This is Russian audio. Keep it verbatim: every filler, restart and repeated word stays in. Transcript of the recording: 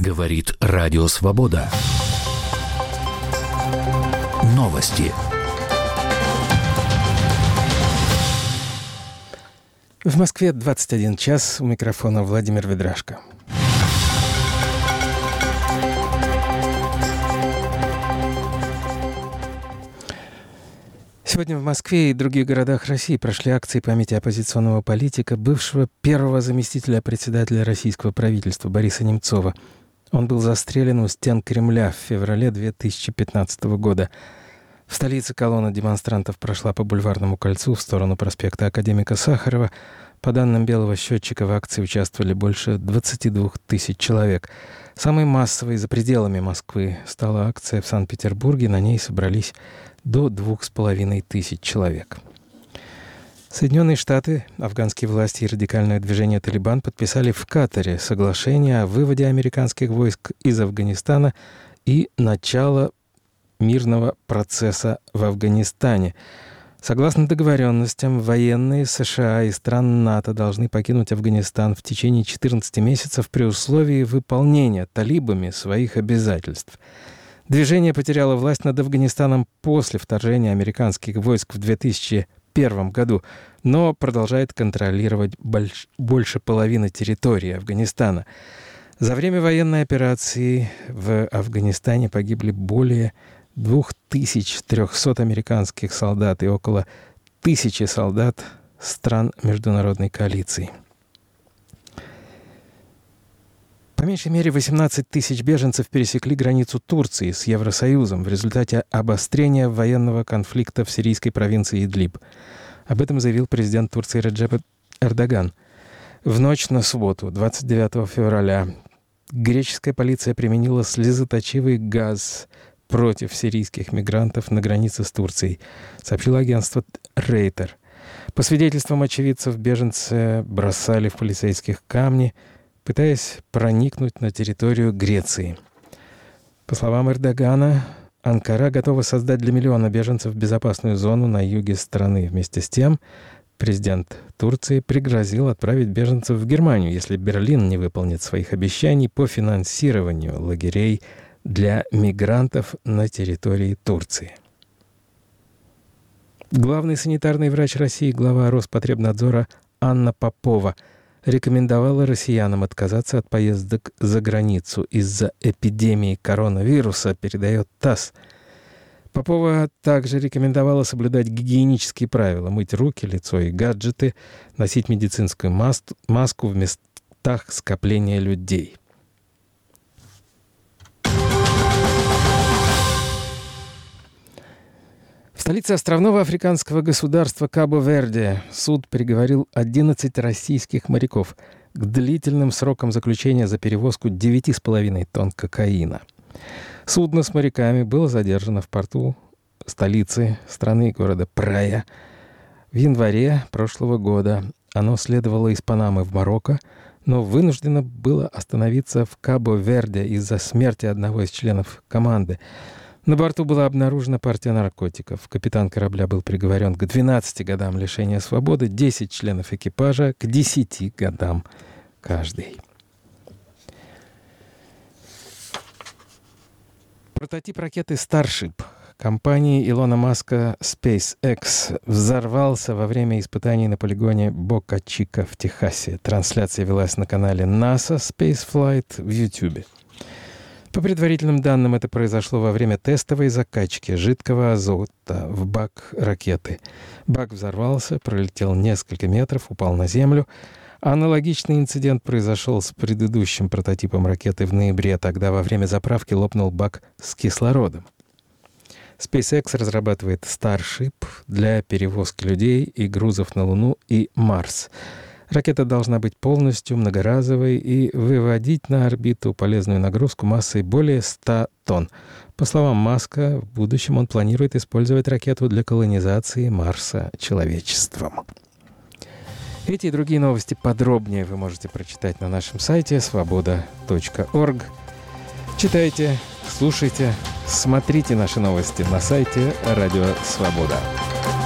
Говорит Радио Свобода. Новости. В Москве двадцать один час. У микрофона Владимир Ведрашко. Сегодня в Москве и других городах России прошли акции памяти оппозиционного политика, бывшего первого заместителя председателя российского правительства Бориса Немцова. Он был застрелен у стен Кремля в феврале две тысячи пятнадцатого года. В столице колонна демонстрантов прошла по Бульварному кольцу в сторону проспекта Академика Сахарова. По данным Белого счетчика, в акции участвовали больше двадцати двух тысяч человек. Самой массовой за пределами Москвы стала акция в Санкт-Петербурге. На ней собрались до двух с половиной тысяч человек. Соединенные Штаты, афганские власти и радикальное движение «Талибан» подписали в Катаре соглашение о выводе американских войск из Афганистана и начало мирного процесса в Афганистане. Согласно договоренностям, военные США и стран НАТО должны покинуть Афганистан в течение четырнадцати месяцев при условии выполнения талибами своих обязательств. Движение потеряло власть над Афганистаном после вторжения американских войск в две тысячи первом году, но продолжает контролировать больш... больше половины территории Афганистана. За время военной операции в Афганистане погибли более две тысячи триста американских солдат и около тысячи солдат стран международной коалиции. По меньшей мере восемнадцать тысяч беженцев пересекли границу Турции с Евросоюзом в результате обострения военного конфликта в сирийской провинции Идлиб. Об этом заявил президент Турции Реджеп Эрдоган. В ночь на субботу, двадцать девятого февраля, греческая полиция применила слезоточивый газ против сирийских мигрантов на границе с Турцией, сообщило агентство Рейтер. По свидетельствам очевидцев, беженцы бросали в полицейских камни, пытаясь проникнуть на территорию Греции. По словам Эрдогана, Анкара готова создать для миллиона беженцев безопасную зону на юге страны. Вместе с тем, президент Турции пригрозил отправить беженцев в Германию, если Берлин не выполнит своих обещаний по финансированию лагерей для мигрантов на территории Турции. Главный санитарный врач России, глава Роспотребнадзора Анна Попова рекомендовала россиянам отказаться от поездок за границу из-за эпидемии коронавируса, передает ТАСС. Попова также рекомендовала соблюдать гигиенические правила: мыть руки, лицо и гаджеты, носить медицинскую маску в местах скопления людей. В столице островного африканского государства Кабо-Верде суд приговорил одиннадцать российских моряков к длительным срокам заключения за перевозку девяти с половиной тонн кокаина. Судно с моряками было задержано в порту столицы страны, города Прая, в январе прошлого года. Оно следовало из Панамы в Марокко, но вынуждено было остановиться в Кабо-Верде из-за смерти одного из членов команды. На борту была обнаружена партия наркотиков. Капитан корабля был приговорен к двенадцати годам лишения свободы, десять членов экипажа к десяти годам каждый. Прототип ракеты Starship компании Илона Маска SpaceX взорвался во время испытаний на полигоне Бока-Чика в Техасе. Трансляция велась на канале NASA Spaceflight в YouTube. По предварительным данным, это произошло во время тестовой закачки жидкого азота в бак ракеты. Бак взорвался, пролетел несколько метров, упал на землю. Аналогичный инцидент произошел с предыдущим прототипом ракеты в ноябре. Тогда во время заправки лопнул бак с кислородом. SpaceX разрабатывает Starship для перевозки людей и грузов на Луну и Марс. Ракета должна быть полностью многоразовой и выводить на орбиту полезную нагрузку массой более ста тонн. По словам Маска, в будущем он планирует использовать ракету для колонизации Марса человечеством. Эти и другие новости подробнее вы можете прочитать на нашем сайте свобода точка орг. Читайте, слушайте, смотрите наши новости на сайте Радио Свобода.